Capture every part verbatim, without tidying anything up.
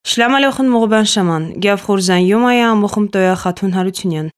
Շլամ ալեխուն մողբան շաման, գյավ խորզան յոմայա ամոխում տոյա խաթուն հարությունյան։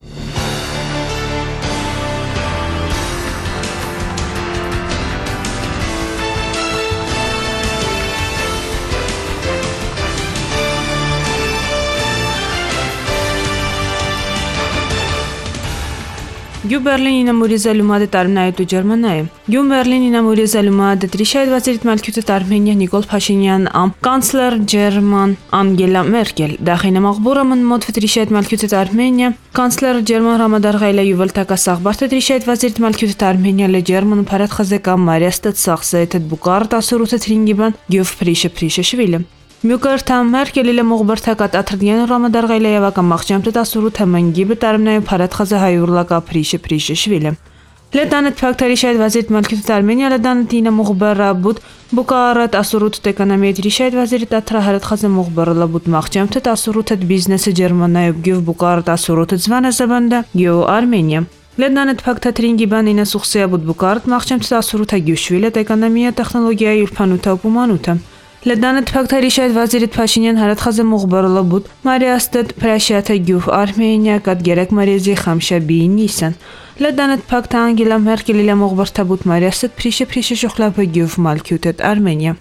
Գյու Բերլինինը մուրիզալումադը տարմնայետու Ջերմանայը։ Գյու Բերլինինը մուրիզալումադը տրիշայդ վազիրիտ մալքյութը Արմենիա Նիկոլ Փաշինյան ամ կանցլեր Ջերման Անգելա Մերկել դախինը մաղբուրամն մոտ տրիշայդ մալքյութը Արմենիա կանցլեր Ջերման Ռամադարղայլա Յուվելտակա սաղբարթը տրիշայդ վազիրիտ մալքյութը Արմենիա լե Ջերման փարատ խազեկա Մարիաստը սախսեթ բուկարտ ասուրութը թրինգիբան գյուվ փրիշը փրիշը շվիլը Մյուկերթամ Մերկելիլը մողբերթակատ աթրդյան Ռամադարղայլա Եվակա մաղջամտը ասուրութը մնգիբը տարմնայը փարատ խազը հայուրլակա փրիշը փրիշը շվիլը Լետանետ ֆակտորի շայդ վազիրիտ մալքյութը Արմենիա լետանետ ինը մողբերա բուտ բուկարատ ասուրութը էկոնոմիյա շայդ վազիրիտ աթրահարատ խազը մողբերլա բուտ մաղջամտը ասուրութը բիզնեսը Ջերմանայը գյուվ բուկարատ ասուրութը զվանա զաբանդա գյուվ Արմենիա Լետանետ ֆակտատրինգի բանինը սուխսիա բուտ բուկարատ մաղջամտը ասուրութը գյուշվիլը էկոնոմիյա տեխնոլոգիա յուրփանութա ուպումանութը Լետանետ ֆակտորի շայդ վազիրիտ Փաշինյան հարատ խազը մողբերլա բուտ Մարիաստետ պրաշյաթը գյուվ Արմենիա կատ գերակ մարեզի խամշա բիին նիսան Լետանետ ֆակտա Անգելա Մերկելիլը մողբերթա բուտ Մարիաստետ փրիշը փրիշը շոխլապը գյուվ մալքյութետ Արմենիա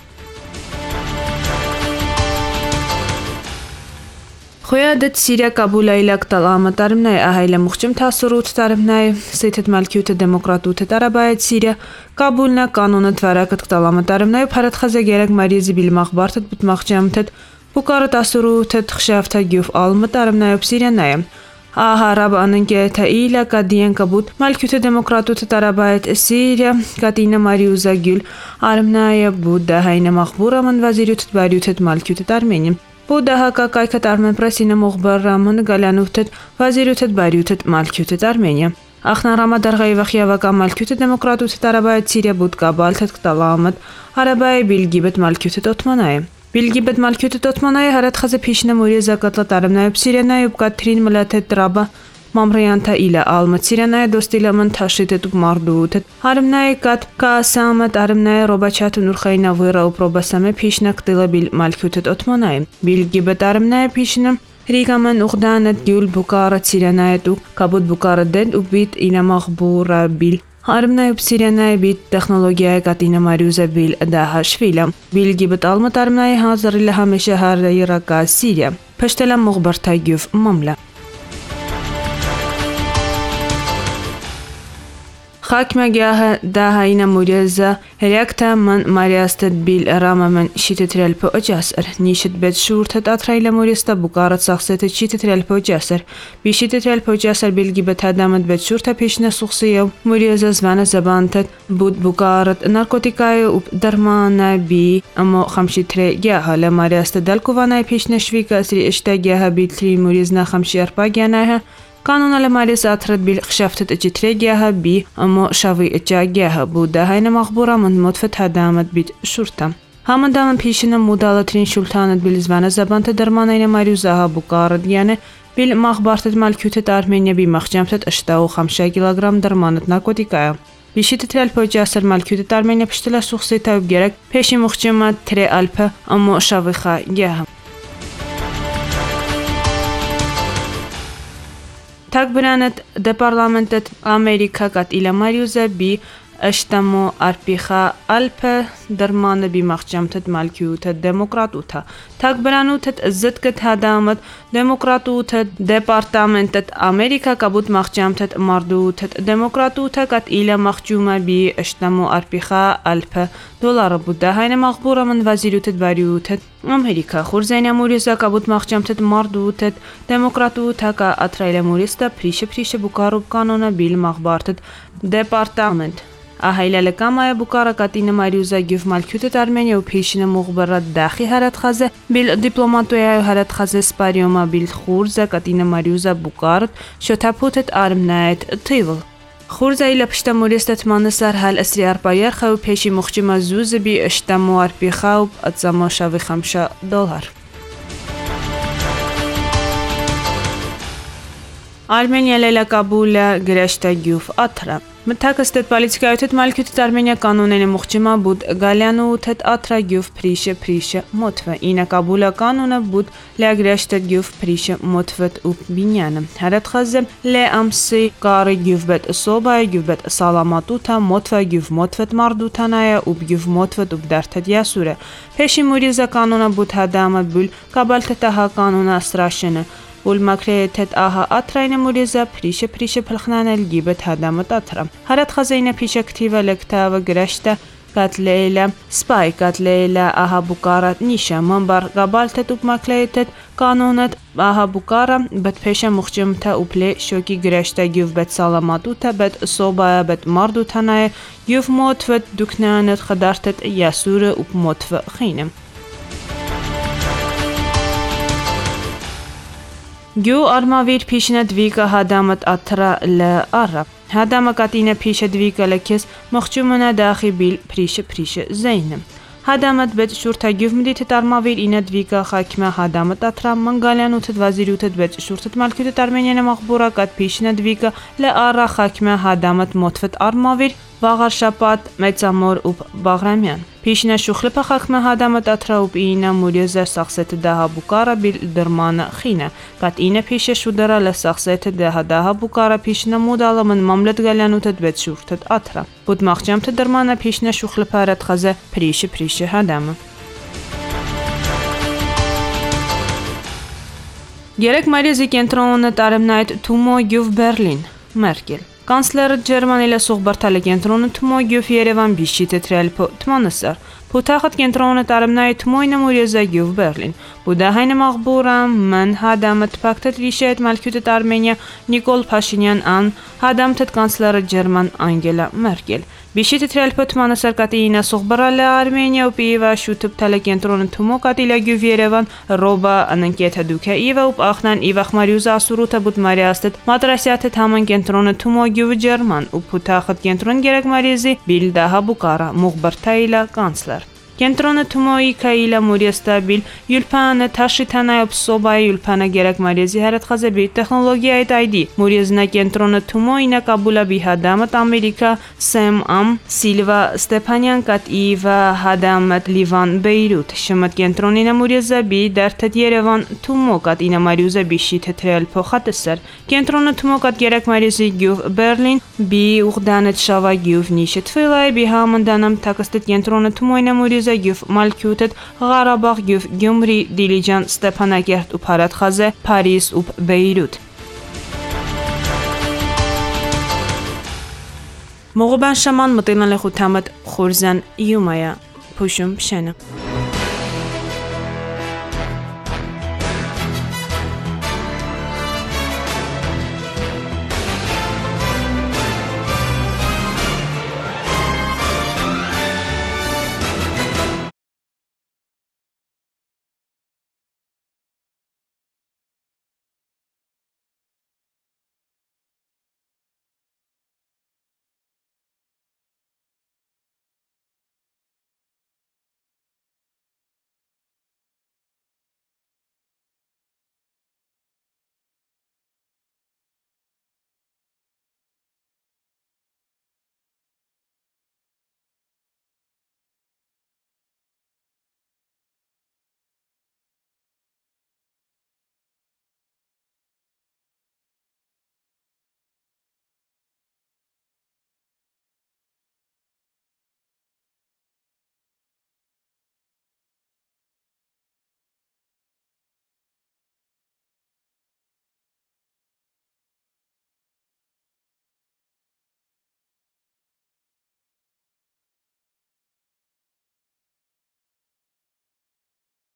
Խոյադետ Սիրիա Կաբուլայլակ տալամը տարմնայ ահայլը մուխճում թասուրութ տարմնայ սեյթետ մալքյութը դեմոկրատութը տարաբայդ Սիրիա Կաբուլնա կանոնը թվարակտ տալամը տարմնայ փարատ խազը գերակ մարիզի բիլմախ բարթետ բուտմախջամթետ բուկարը տասուրութը թխշավթա գյուվ ալմը տարմնայով Սիրիանայը Ահարաբ անընկերთა իլա կադիեն կբուտ մալքյութը դեմոկրատութը տարաբայդ Սիրիա կատինը մարիուզա գյուլ արմնայը բուդա հայնը մախբուրամն վազիրյութ բարյութետ մալքյութը Արմենիա Բուդա հակակայքտ Արմեն պրեսինը մողբարամն գալանութետ վազիրյութետ բարյութետ մալքյութետ Արմենիա Ախնա Ռամադարղայի վախիավակա մալքյութը դեմոկրատութը տարաբայդ Սիրիա բուտ կաբալթետ կտալամդ Հարաբայ բիլգիբետ մալքյութետ օթմանայը Բիլգիբետ մալքյութետ օթմանայը հարատ խազը փիշնը մուրիզակատլա տարմնայıb Սիրիանայıb կաթրին մլաթետ տրաբա Մամրյանթա իլա ալմը Սիրիանայը դոստիլամն թաշիտետ ու մարդուութետ Հարմնայը կատ կասամը տարմնայը ռոբաչաթը նուրխայնա վիրա ու պրոբասամը փիշնը կտիլը բիլ մալքյութետ օթմանայը Բիլգիբետ տարմնայը փիշնը Ռիգամն ուղդանետ գյուլ բուկարը Սիրիանայետ ու կաբուտ բուկարը դեն ու բիտ ինամաղբուրա բիլ Արմնայıb Սիրիանայը բիտ տեխնոլոգիայը կատինը մարյուզը բիլ դահաշվիլը Բիլգիբետ ալմը տարմնայը հազարիլը համեշը հարայրակա Սիրիա Պշտելա մողբարթա գյուվ մամլա Խակմագյահը դահայնը մուրեզը հերյակտա ման մարիաստետ բիլ ռամամն շիտետրել պո օջասր, նիշետ բետ շուրթետ աթրայլը մուրեստա բուկարët սախսետետ շիտետրել պո օջասր, բի շիտետրել պո օջասր բիլգի բետ հադամըտ բետ շուրթը պիշնը սուխսիև, մուրեզը զվանը զաբանթետ, բուտ բուկարët նարկոտիկայը ու դրմանա բի ամո խամշիտրե գյահը լը մարիաստը դալկուվանայ պիշնը շվիկը ասրի իշտա գյահը բիլտրի մուրեզնա խամշի արպա գյանայը Կանոնալը մարիս աթրդ բիլ խշավթետ እጅትሬ գյահը բի ամո շավի እճա գյահը բուդա հայնը մաղբուրամն մոտֆետ հադամըտ բիտ շուրտա Համանդամն փիշինը մուդալատրին շուլթանըտ բիլ զվանը զաբանթը դրմանայնը մարյուզահա բուկարըտ գյանը բիլ մաղբարթետ մալքյութետ Արմենիա բի մաղջամթետ ըշտաու խամշա կիլոգրամ դրմանըտ նարկոտիկայը Բիշիտետրել պոջասր մալքյութետ Արմենիա պշտելա սուխսետայıb գերակ փեշի մուխճիմա թրե ալպը ամո շավիխա գյահը Так бранет департаментет Америка кат иля Мариуза би اشتمو ارپیخا الپ درمان بی مخجمتت مالکیوتت دموکراتوتا تاک برانوتت زدکت هدامت دموکراتوتت دپارتامنتت امریکا کبوت مخجمتت مردوتت دموکراتوتا کت ایلا مخجومه بی اشتمو ارپیخا الپ دلار بوده هین مخبورا من وزیروتت باریوتت امریکا خورزین موریسا کبوت مخجمتت مردوتت دموکراتوتا کا اترایل موریستا پریش پریش بوکارو کانونا بیل مخبارتت دپارتامنت اهیل کامای بوکارا کاتین ماریوزا گیف مالکیوت ارمنیا و پیشین مخبرات داخی هرات خزه بیل دیپلماتوی هرات خزه سپاریوما بیل خورزا کاتین ماریوزا بوکارت شتابوتت ارمنایت تیول خورزا ایلا پشتا موریستت مانسر هل اسری ارپایر خو پیشی مخچی مزوز بی اشتمو ارپی خوب اتزما شوی خمشا دلار Armeniya Lela Kabula Greshta Gyuf Atra Մթակստետ պալիցկայութետ մալքյութետ Արմենիա կանոնենը մուխճիմա բուդ գալյանութետ աթրա գյուվ պրիշը պրիշը մոթվը ինա կաբուլա կանոնը բուդ լեագրաշտետ գյուվ պրիշը մոթվետ ու բինյանը հարատխազը լե ամսի կարի գյուվբետ սոբայ գյուվբետ սալամատութա մոթվա գյուվ մոթվետ մարդութանայա ու գյուվ մոթվետ ու դարթետ յասուրը փեշի մուրիզա կանոնը բուդ հադամը բուլ կաբալթետահա կանոնը սրաշենը Ούλմակրեթետ ահա աթրայնը մուրիզա պրիշը պրիշը փլխնանել գիբետ հադամըտ աթրամ հարատխազայնը փիշը կթիվը լեկտավը գրաշտա կատլեյլա սպայ կատլեյլա ահա բուկարա նիշա մամբար գաբալթետ ուպմակլեյթետ կանոնըտ ահա բուկարա բետ փեշը մուխճիմթա ուպլե շոկի գրաշտա գյուվ բետ սալամատութա բետ սոբայա բետ մարդութանայ գյուվ մոթվետ դուքնանըտ խդարթետ յասուրը ուպ մոթվը խինը Գյու արմավիր փիշնը դվիկը հադամըտ աթրա լը առա Հադամը կատինը փիշը դվիկը լքես մխճումնա դախի բիլ պրիշը պրիշը զեյնը Հադամըտ բետ շուրթա գյուվ մդիթետ արմավիր ինը դվիկը խակիմա հադամըտ աթրա մնգալյան ութետ վազիրութետ բետ շուրթետ մալքյութետ արմենյանը մաղբուրա կատ փիշնը դվիկը լը առա խակիմա հադամըտ մոթվետ արմավիր Վաղար շապատ մեծամոր ուպ բաղրամյան Փիշնա շուխլպա խակմը հադամը տատրաուպ ինա մուրիզա սախսետ դահա բուկարա բիլ դրմանը խինը Կատ ինը փիշը շուդարա լը սախսետ դահա դահա բուկարա փիշնա մուդալը ման մամլետ գալյանութետ բետ շուրթետ աթրա Բուդ մաղջամթը դրմանը փիշնա շուխլպա արատ խազը պրիշը պրիշը հադամը Երեք մարիզի կենտրոնը տարեմնայդ թումո գյուվ Բերլին, Մերկել Կանցլերը Ջերմանիլը սողբարտալը կենտրոնը թմո գյուվ Երևան բիշի տետրյալ թմանսար Փութախտ կենտրոնը տարեմնայի թմոյնը մուրիզա գյուվ Բերլին Բուդահայնը մաղբուրամ ման հադամըտ պակտետ վիշետ մալքյութետ Արմենիա Նիկոլ Փաշինյան ան հադամթետ կանցլերը Ջերման Անգելա Մերկել Բիշի տետրյալ թմանսար կատիինա սողբարալը Արմենիա ու պիևա շութպտալը կենտրոնը թմո կատիլա գյուվ Երևան ռոբա անընկեթա դուքա իվա ու ախնան իվախ մարյուզա ասուրութա բուդ մարիաստետ մատրասյաթետ համան կենտրոնը թմո գյուվ Ջերման ու փութախտ կենտրոն գերակ մարիզի բիլդահա բուկարա մուղբարտայիլա կանցլեր Կենտրոնը թմոյի կայիլա մուրիստաբիլ յուլպանը թաշիթանայոպ սոբայի յուլպանը գերակ մարիզի հարատխազը բի տեխնոլոգիայիտ այդի մուրիզնա կենտրոնը թմոյինա կաբուլա բի հադամըտ Ամերիկա Սեմ Ամ Սիլվա Ստեփանյան կատ իվա հադամըտ Լիվան Բեյրութ շմըտ կենտրոնինա մուրիզա բի դարթետ Երևան թմո կատ ինա մարյուզա բիշի թետրել փոխատեսար կենտրոնը թմո կատ գերակ մարիզի գյուվ Բերլին բի ուղդանետ շավա գյուվ նիշը թվելայ բի համնդանամ թակստետ կենտրոնը թմոյինա մուրիզա գյուվ Մալքյութետ Ղարաբաղ գյուվ Գյումրի Դիլիջան Ստեփանակերտ ու Փարատխազե Փարիզ ու Բեյրութ Մողոբան շաման մտելան լխութամըտ խորզան յումայա փուշում շենը